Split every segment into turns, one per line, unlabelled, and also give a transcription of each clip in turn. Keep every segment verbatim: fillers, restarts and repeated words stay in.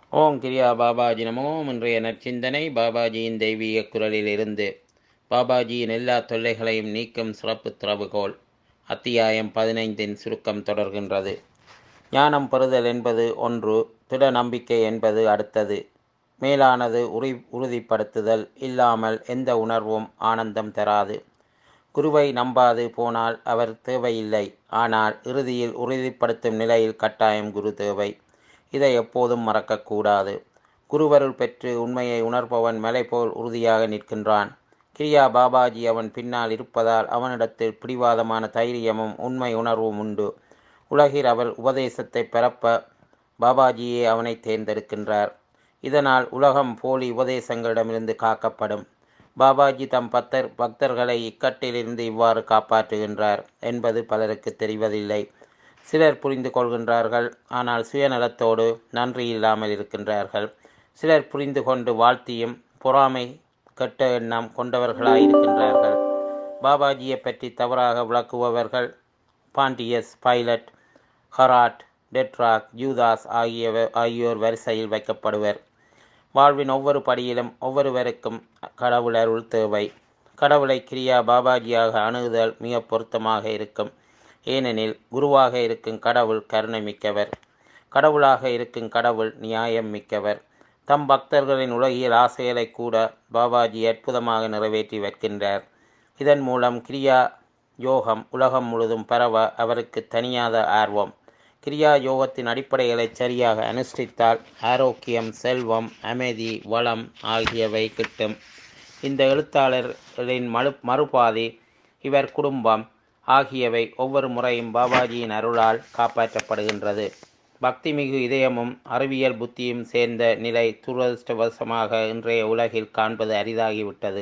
ஓம் கிரியா பாபாஜி நமோ. இன்றைய நற்சிந்தனை பாபாஜியின் தெய்வீக குரலில் இருந்து. பாபாஜியின் எல்லா தொல்லைகளையும் நீக்கும் சிறப்பு திறவுகோல். அத்தியாயம் பதினைந்தின் சுருக்கம் தொடர்கின்றது. ஞானம் பெறுதல் என்பது ஒன்று, திட நம்பிக்கை என்பது அடுத்தது. மேலானது உறுதி உறுதிப்படுத்துதல் இல்லாமல் எந்த உணர்வும் ஆனந்தம் தராது. குருவை நம்பாது போனால் அவர் தேவையில்லை, ஆனால் இறுதியில் உறுதிப்படுத்தும் நிலையில் கட்டாயம் குரு தேவை. இதை எப்போதும் மறக்கக்கூடாது. குருவருள் பெற்று உண்மையை உணர்பவன் மலை போல் உறுதியாக நிற்கின்றான். கிரியா பாபாஜி அவன் பின்னால் இருப்பதால் அவனிடத்தில் பிடிவாதமான தைரியமும் உண்மை உணர்வும் உண்டு. உலகில் அவர் உபதேசத்தை பரப்ப பாபாஜியே அவனை தேர்ந்தெடுக்கின்றார். இதனால் உலகம் போலி உபதேசங்களிடமிருந்து காக்கப்படும். பாபாஜி தம் பக்தர் பக்தர்களை இக்கட்டிலிருந்து இவ்வாறு காப்பாற்றுகின்றார் என்பது பலருக்கு தெரிவதில்லை. சிலர் புரிந்து கொள்கின்றார்கள், ஆனால் சுயநலத்தோடு நன்றி இல்லாமல் இருக்கின்றார்கள். சிலர் புரிந்து கொண்டு வாழ்த்தியும் பொறாமை கெட்ட எண்ணம் கொண்டவர்களாயிருக்கின்றார்கள். பாபாஜியை பற்றி தவறாக விளக்குபவர்கள் பாண்டியஸ், பைலட், ஹராட், டெட்ராக், யூதாஸ் ஆகியவ ஆகியோர் வரிசையில் வைக்கப்படுவர். வாழ்வின் ஒவ்வொரு படியிலும் ஒவ்வொருவருக்கும் கடவுள் அருள் தேவை. கடவுளை கிரியா பாபாஜியாக அணுகுதல் மிக பொருத்தமாக இருக்கும். ஏனெனில் குருவாக இருக்கும் கடவுள் கருணை மிக்கவர், கடவுளாக இருக்கும் கடவுள் நியாயம் மிக்கவர். தம் பக்தர்களின் உலகியல் ஆசைகளை கூட பாபாஜி அற்புதமாக நிறைவேற்றி வைக்கின்றார். இதன் மூலம் கிரியா யோகம் உலகம் முழுதும் பரவ அவருக்கு தனியாத ஆர்வம். கிரியா யோகத்தின் அடிப்படைகளை சரியாக அனுஷ்டித்தால் ஆரோக்கியம், செல்வம், அமைதி, வளம் ஆகியவை கிட்டும். இந்த எழுத்தாளரின் மறு மறுபாதி இவர் குடும்பம் ஆகியவை ஒவ்வொரு முறையும் பாபாஜியின் அருளால் காப்பாற்றப்படுகின்றது. பக்தி மிகு இதயமும் அறிவியல் புத்தியும் சேர்ந்த நிலை துரதிருஷ்டவசமாக இன்றைய உலகில் காண்பது அரிதாகிவிட்டது.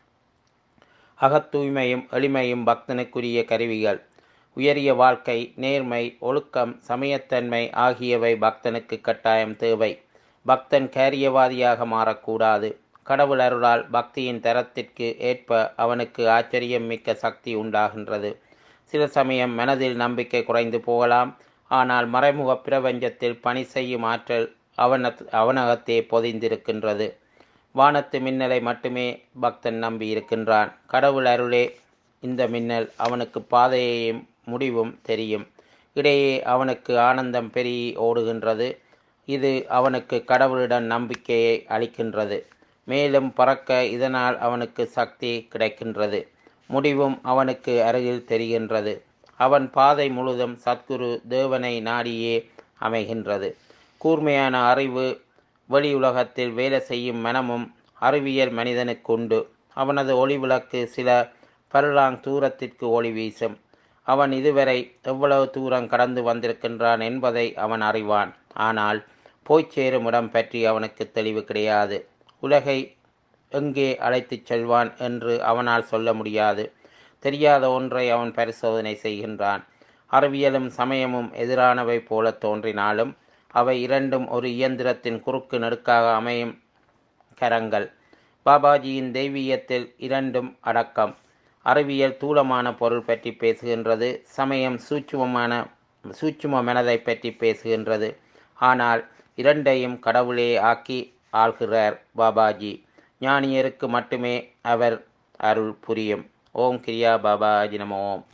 அகத்தூய்மையும் எளிமையும் பக்தனுக்குரிய கருவிகள். உயரிய வாழ்க்கை, நேர்மை, ஒழுக்கம், சமயத்தன்மை ஆகியவை பக்தனுக்கு கட்டாயம் தேவை. பக்தன் காரியவாதியாக மாறக்கூடாது. கடவுள் அருளால் பக்தியின் தரத்திற்கு ஏற்ப அவனுக்கு ஆச்சரியம் மிக்க சக்தி உண்டாகின்றது. சில சமயம் மனதில் நம்பிக்கை குறைந்து போகலாம், ஆனால் மறைமுக பிரபஞ்சத்தில் பணி செய்யும் ஆற்றல் அவன அவனகத்தே பொதிந்திருக்கின்றது. வானத்து மின்னலை மட்டுமே பக்தன் நம்பி இருக்கின்றான். கடவுள் அருளே இந்த மின்னல் அவனுக்கு பாதையையும் முடிவும் தெரியும். இடையே அவனுக்கு ஆனந்தம் பெருகி ஓடுகின்றது. இது அவனுக்கு கடவுளிடம் நம்பிக்கையை அளிக்கின்றது. மேலும் பறக்க இதனால் அவனுக்கு சக்தி கிடைக்கின்றது. முடிவும் அவனுக்கு அருகில் தெரிகின்றது. அவன் பாதை முழுதும் சத்குரு தேவனை நாடியே அமைகின்றது. கூர்மையான அறிவு, வெளி உலகத்தில் வேலை செய்யும் மனமும் அறிவியல் மனிதனுக்கு உண்டு. அவனது ஒளி விளக்கு சில பருளாங் தூரத்திற்கு ஒளி வீசும். அவன் இதுவரை எவ்வளவு தூரம் கடந்து வந்திருக்கின்றான் என்பதை அவன் அறிவான். ஆனால் போய்ச் சேரும் இடம் பற்றி அவனுக்கு தெளிவு கிடையாது. உலகை எங்கே அழைத்துச் செல்வான் என்று அவனால் சொல்ல முடியாது. தெரியாத ஒன்றை அவன் பரிசோதனை செய்கின்றான். அறிவியலும் சமயமும் எதிரானவை போல தோன்றினாலும் அவை இரண்டும் ஒரு இயந்திரத்தின் குறுக்கு நெடுக்காக அமையும் கரங்கள். பாபாஜியின் தெய்வீகத்தில் இரண்டும் அடக்கம். அறிவியல் தூளமான பொருள் பற்றி பேசுகின்றது, சமயம் சூட்சுமமான சூட்சும மனதை பற்றி பேசுகின்றது. ஆனால் இரண்டையும் கடவுளே ஆக்கி ஆள்கிறார் பாபாஜி. ஞானியருக்கு மட்டுமே அவர் அருள் புரியும். ஓம் கிரியா பாபாஜி நமோ.